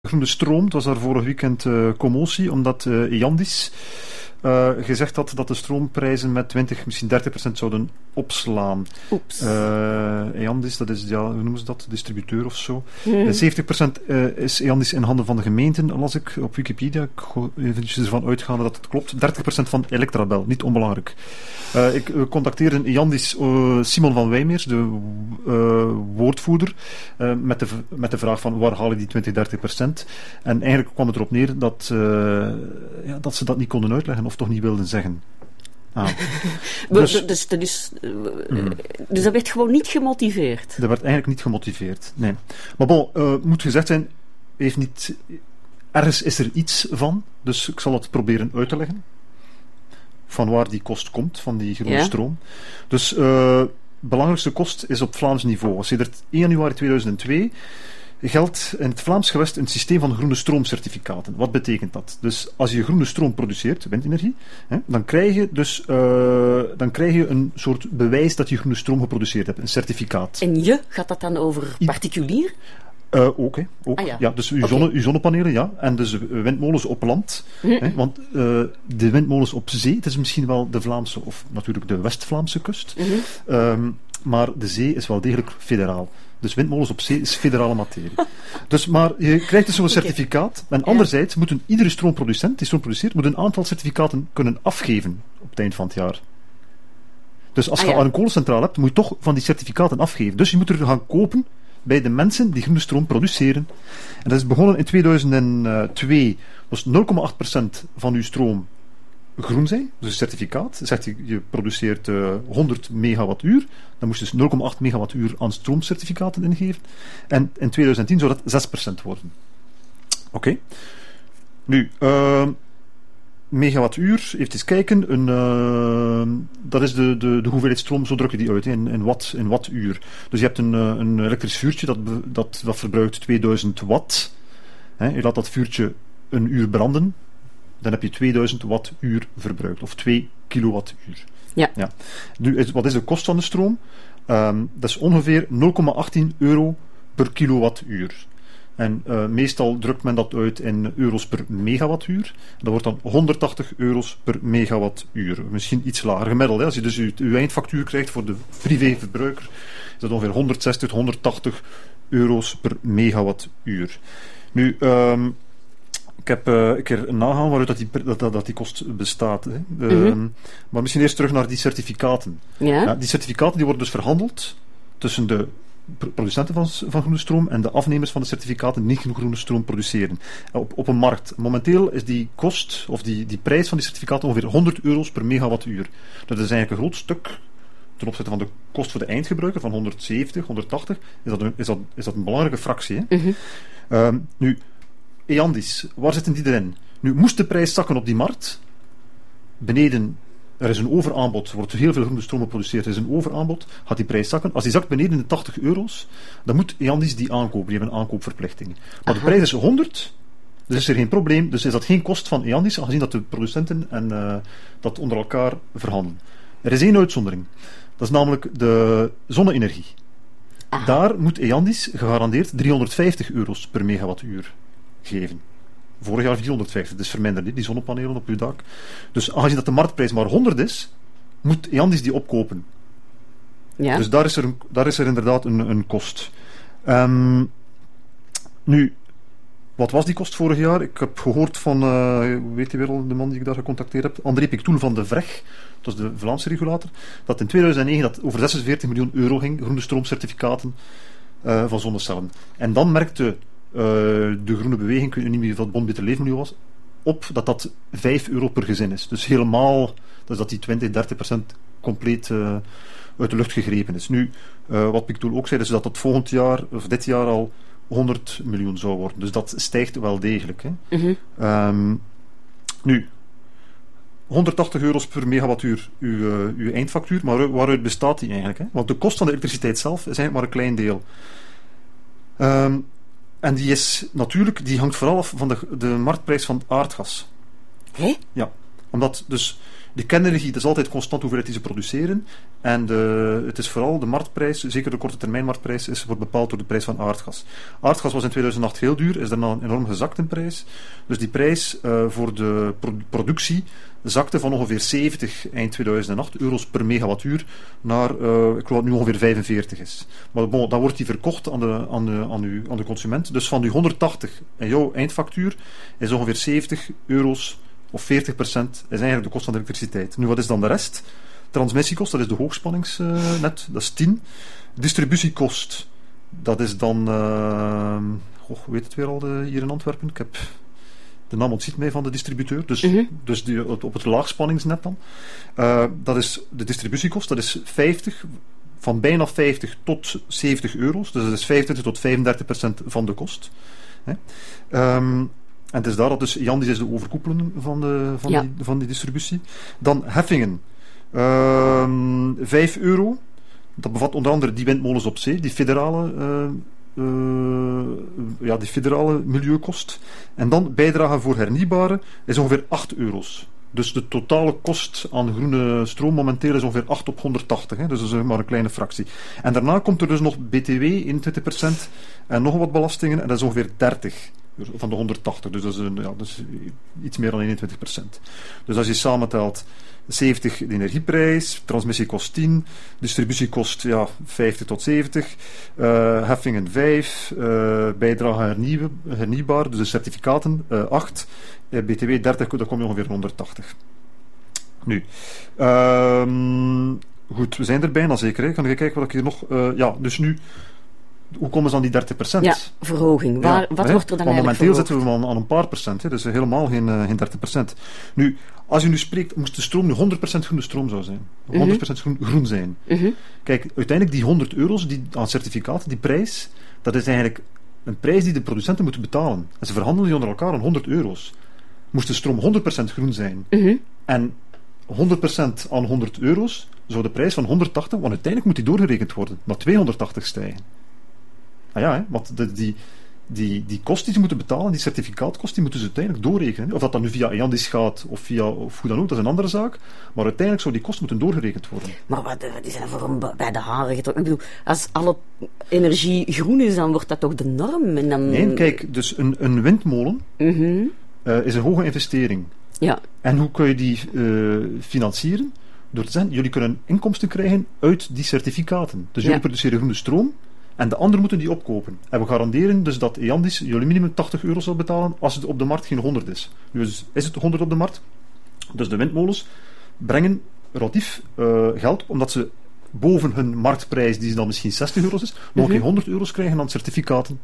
groene stroom. Het was daar vorig weekend commotie, omdat Eandis gezegd had dat de stroomprijzen met 20, misschien 30% zouden opslaan. Oeps. Eandis, dat is, hoe noemen ze dat? Distributeur of zo. 70% is Eandis in handen van de gemeenten, las ik op Wikipedia. Ik ga eventjes ervan uitgaan dat het klopt. 30% van Electrabel, niet onbelangrijk. Ik contacteerde Eandis Simon van Wijmeers, de woordvoerder, met de vraag van waar halen die 20-30%? En eigenlijk kwam het erop neer dat ze dat niet konden uitleggen of toch niet wilden zeggen. Dus dat werd gewoon niet gemotiveerd? Dat werd eigenlijk niet gemotiveerd, nee. Maar bon, moet gezegd zijn, ergens is er iets van, dus ik zal het proberen uit te leggen. Van waar die kost komt, van die groene stroom. Dus belangrijkste kost is op Vlaams niveau. Sedert 1 januari 2002 geldt in het Vlaams gewest een systeem van groene stroomcertificaten. Wat betekent dat? Dus als je groene stroom produceert, windenergie, dan krijg je een soort bewijs dat je groene stroom geproduceerd hebt, een certificaat. En gaat dat dan over particulier? Ook. Ja, dus uw zonnepanelen, ja. En dus windmolens op land. Want de windmolens op zee, het is misschien wel de Vlaamse, of natuurlijk de West-Vlaamse kust. Maar de zee is wel degelijk federaal. Dus windmolens op zee is federale materie. Maar je krijgt dus zo'n certificaat. En anderzijds moet iedere stroomproducent die stroom produceert, moet een aantal certificaten kunnen afgeven op het eind van het jaar. Dus als je een kolencentrale hebt, moet je toch van die certificaten afgeven. Dus je moet er gaan kopen bij de mensen die groene stroom produceren. En dat is begonnen in 2002. Was 0,8% van uw stroom groen zijn, dus een certificaat. Zegt je produceert 100 megawattuur, dan moest je dus 0,8 megawattuur aan stroomcertificaten ingeven. En in 2010 zou dat 6% worden. Oké. Nu, megawattuur, even eens kijken. Dat is de hoeveelheid stroom, zo druk je die uit, in wattuur. Dus je hebt een elektrisch vuurtje dat verbruikt 2000 watt. Je laat dat vuurtje een uur branden. Dan heb je 2000 wattuur verbruikt, of 2 kilowattuur. Ja. Nu, wat is de kost van de stroom? Dat is ongeveer 0,18 euro per kilowattuur. En meestal drukt men dat uit in euro's per megawattuur. Dat wordt dan 180 euro's per megawattuur. Misschien iets lager gemiddeld. Als je dus uw eindfactuur krijgt voor de privéverbruiker, is dat ongeveer 160 tot 180 euro's per megawattuur. Nu, ik heb een keer nagaan waaruit dat die kost bestaat. Maar misschien eerst terug naar die certificaten. Ja? Die certificaten die worden dus verhandeld tussen de producenten van groene stroom en de afnemers van de certificaten die niet groene stroom produceren. Op een markt. Momenteel is die kost, of die prijs van die certificaten ongeveer 100 euro's per megawattuur. Dat is eigenlijk een groot stuk ten opzichte van de kost voor de eindgebruiker van 170, 180. Is dat een belangrijke fractie. Hè? Nu, Eandis, waar zitten die erin? Nu, moest de prijs zakken op die markt, beneden, er is een overaanbod, er wordt heel veel groene stroom geproduceerd, er is een overaanbod, gaat die prijs zakken. Als die zakt beneden de 80 euro's, dan moet Eandis die aankopen, die hebben een aankoopverplichting. Maar de prijs is 100, dus is er geen probleem, dus is dat geen kost van Eandis, aangezien dat de producenten dat onder elkaar verhandelen. Er is één uitzondering, dat is namelijk de zonne-energie. Daar moet Eandis gegarandeerd 350 euro's per megawattuur geven. Vorig jaar 450, dus verminderd, die zonnepanelen op uw dak. Dus aangezien dat de marktprijs maar 100 is, moet Eandis die opkopen. Ja. Dus daar is er inderdaad een kost. Nu, wat was die kost vorig jaar? Ik heb gehoord van, weet je weer al, de man die ik daar gecontacteerd heb, André Pictoel van de VREG, dat is de Vlaamse regulator, dat in 2009 dat over 46 miljoen euro ging, groene stroomcertificaten van zonnecellen. En dan merkte de groene beweging, ik weet niet meer wat Bon Beter Leefmilieu was, op dat 5 euro per gezin is. Dus helemaal, dus dat die 20-30% compleet uit de lucht gegrepen is. Nu, wat Pictoel ook zei, is dat het volgend jaar, of dit jaar al 100 miljoen zou worden. Dus dat stijgt wel degelijk. Hè. Nu, 180 euro's per megawattuur uw eindfactuur, maar waaruit bestaat die eigenlijk? Hè? Want de kost van de elektriciteit zelf is eigenlijk maar een klein deel. En die hangt vooral af van de marktprijs van het aardgas. Hé? Ja, omdat dus de kernenergie, dat is altijd constant hoeveelheid die ze produceren. En het is vooral de marktprijs, zeker de korte termijn marktprijs, wordt bepaald door de prijs van aardgas. Aardgas was in 2008 heel duur, is daarna enorm gezakt in prijs. Dus die prijs voor de productie zakte van ongeveer 70 eind 2008 euro's per megawattuur naar, ik geloof dat het nu ongeveer 45 is. Maar bon, dan wordt die verkocht aan de consument. Dus van die 180 en jouw eindfactuur is ongeveer 70 euro's of 40% is eigenlijk de kost van de elektriciteit. Nu, wat is dan de rest? Transmissiekost, dat is de hoogspanningsnet, dat is 10. Distributiekost, dat is dan... hoe heet het weer al hier in Antwerpen? Ik heb... De naam ontziet mij van de distributeur, dus op het laagspanningsnet dan. Dat is de distributiekost, dat is 50, van bijna 50 tot 70 euro's. Dus dat is 25 tot 35% van de kost. Hè. En het is daar dat dus Jandis is de overkoepelen van die distributie. Dan heffingen. 5 euro. Dat bevat onder andere die windmolens op zee, die federale milieukost. En dan bijdrage voor hernieuwbare is ongeveer 8 euro's. Dus de totale kost aan groene stroom momenteel is ongeveer 8 op 180. Hè? Dus dat is maar een kleine fractie. En daarna komt er dus nog BTW, 21%, en nog wat belastingen, en dat is ongeveer 30 van de 180. Dus dat is iets meer dan 21%. Dus als je samentelt 70 de energieprijs, transmissiekost 10, distributiekost 50 tot 70, heffingen 5, bijdrage hernieuwbaar, dus de certificaten 8, BTW 30, dan kom je ongeveer 180. Nu, goed, we zijn er bijna zeker. Hè. Kan ik kijken wat ik hier nog... dus nu... Hoe komen ze aan die 30%? Ja, verhoging. Wat wordt er dan eigenlijk momenteel zitten we aan een paar procent, hè, dus helemaal geen 30%. Nu, als je nu spreekt, moest de stroom nu 100% groene stroom zou zijn. 100% groen zijn. Kijk, uiteindelijk die 100 euro's die, aan certificaten, die prijs, dat is eigenlijk een prijs die de producenten moeten betalen. En ze verhandelen die onder elkaar aan 100 euro's. Moest de stroom 100% groen zijn en 100% aan 100 euro's, zou de prijs van 180, want uiteindelijk moet die doorgerekend worden, naar 280 stijgen. Ah ja, hè, want die kost die ze moeten betalen, die certificaatkost, die moeten ze uiteindelijk doorrekenen. Of dat dan nu via Jandis gaat, of hoe dan ook, dat is een andere zaak. Maar uiteindelijk zou die kost moeten doorgerekend worden. Maar die zijn voor hem bij de haren getrokken. Ik bedoel, als alle energie groen is, dan wordt dat toch de norm? En dan... Nee, kijk, dus een windmolen is een hoge investering. Ja. En hoe kun je die financieren? Door te zeggen, jullie kunnen inkomsten krijgen uit die certificaten. Dus jullie produceren groene stroom, en de anderen moeten die opkopen. En we garanderen dus dat Jandis jullie minimum 80 euro zal betalen als het op de markt geen 100 is. Nu is het 100 op de markt. Dus de windmolens brengen relatief geld, omdat ze boven hun marktprijs, die dan misschien 60 euro's is, nog geen 100 euro's krijgen aan certificaten.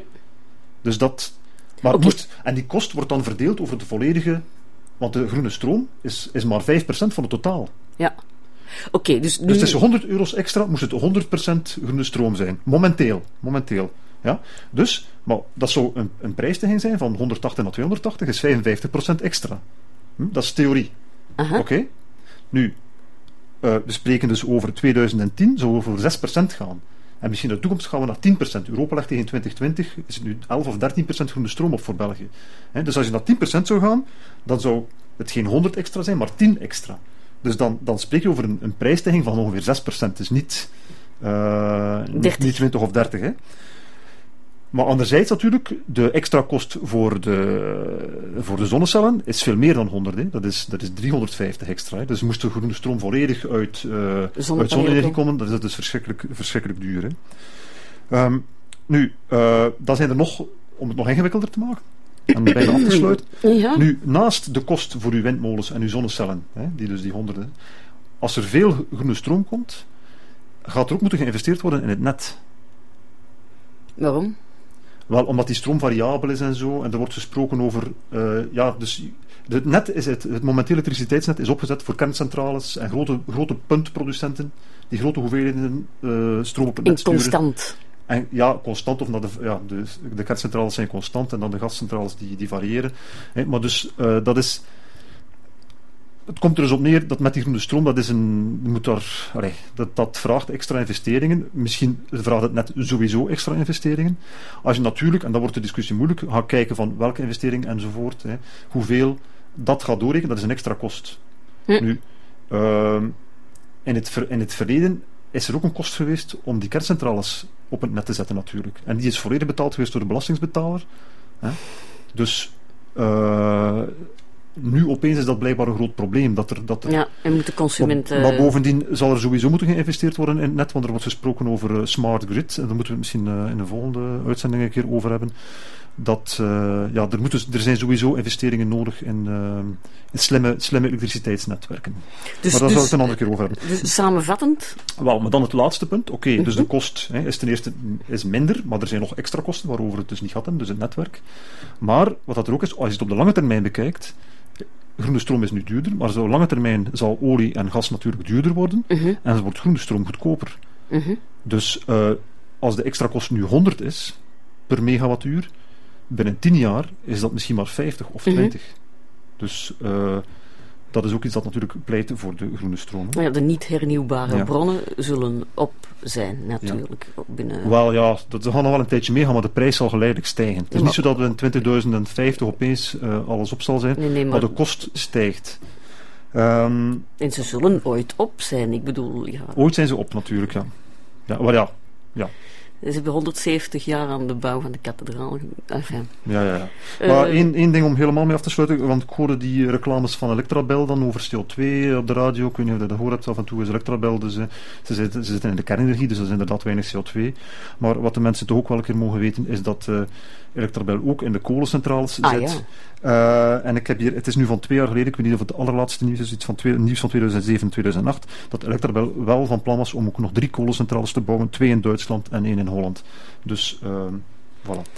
Dus dat... Maar en die kost wordt dan verdeeld over de volledige... Want de groene stroom is maar 5% van het totaal. Ja. Oké, dus nu... Dus het is 100 euro's extra, moest het 100% groene stroom zijn. Momenteel. Ja? Dus, maar dat zou een prijsstijging zijn van 180 naar 280, is 55% extra. Dat is theorie. Oké? Nu, we spreken dus over 2010, zou we voor 6% gaan. En misschien in de toekomst gaan we naar 10%. Europa legt tegen 2020, is het nu 11 of 13% groene stroom op voor België. Dus als je naar 10% zou gaan, dan zou het geen 100 extra zijn, maar 10 extra. Dus dan spreek je over een prijsstijging van ongeveer 6%. Dus niet 20 of 30. Hè. Maar anderzijds natuurlijk, de extra kost voor de zonnecellen is veel meer dan 100. Hè. Dat is 350 extra. Hè. Dus moest de groene stroom volledig uit zonne-energie komen, dat is dus verschrikkelijk duur. Hè. Dan zijn er nog, om het nog ingewikkelder te maken, en bijna af te sluiten. Ja. Nu, naast de kost voor uw windmolens en uw zonnecellen, die dus die honderden, als er veel groene stroom komt, gaat er ook moeten geïnvesteerd worden in het net. Waarom? Wel, omdat die stroom variabel is en zo, en er wordt gesproken over... dus het net is het momentele elektriciteitsnet is opgezet voor kerncentrales en grote puntproducenten die grote hoeveelheden stroom op het net sturen. Constant. En ja, constant, of de kerncentrales zijn constant en dan de gascentrales die variëren. Maar dus, dat is... Het komt er dus op neer dat met die groene stroom, dat vraagt extra investeringen. Misschien vraagt het net sowieso extra investeringen. Als je natuurlijk, en dan wordt de discussie moeilijk, gaat kijken van welke investering enzovoort, hoeveel dat gaat doorrekenen, dat is een extra kost. Nu, in het verleden is er ook een kost geweest om die kerncentrales op het net te zetten natuurlijk. En die is volledig betaald geweest door de belastingsbetaler. Hè? Dus nu opeens is dat blijkbaar een groot probleem. Ja, en moet de consument... Maar bovendien zal er sowieso moeten geïnvesteerd worden in het net, want er wordt gesproken over smart grid. En daar moeten we het misschien in de volgende uitzending een keer over hebben. Er zijn sowieso investeringen nodig in slimme elektriciteitsnetwerken. Maar daar zal ik het een andere keer over hebben. Dus samenvattend? Wel, maar dan het laatste punt. Oké, dus de kost is ten eerste minder, maar er zijn nog extra kosten waarover het dus niet gaat, dus het netwerk. Maar wat dat er ook is, als je het op de lange termijn bekijkt, groene stroom is nu duurder, maar op lange termijn zal olie en gas natuurlijk duurder worden en dan wordt groene stroom goedkoper. Dus als de extra kost nu 100 is per megawattuur, binnen 10 jaar is dat misschien maar 50 of 20. Dus dat is ook iets dat natuurlijk pleit voor de groene stroom. Ja, de niet hernieuwbare bronnen zullen op zijn, natuurlijk. Ja. Wel ja, dat gaan nog wel een tijdje meegaan, maar de prijs zal geleidelijk stijgen. Het is niet zo dat we in 2050 opeens alles op zal zijn, nee, maar de kost stijgt. En ze zullen ooit op zijn, ik bedoel... Ja. Ooit zijn ze op, natuurlijk, ja. Ja. Ze hebben 170 jaar aan de bouw van de kathedraal. Enfin. Ja. Maar één ding om helemaal mee af te sluiten, want ik hoorde die reclames van Electrabel dan over CO2 op de radio. Ik weet niet of je dat gehoord hebt, af en toe is Electrabel, dus ze zitten in de kernenergie, dus dat is inderdaad weinig CO2. Maar wat de mensen toch ook wel een keer mogen weten, is dat Electrabel ook in de kolencentrales zit. Ja. En ik heb hier, het is nu van 2 jaar geleden, ik weet niet of het allerlaatste nieuws is, iets van nieuws van 2007, 2008, dat Electrabel wel van plan was om ook nog 3 kolencentrales te bouwen, 2 in Duitsland en 1 in Holland. Dus, voilà.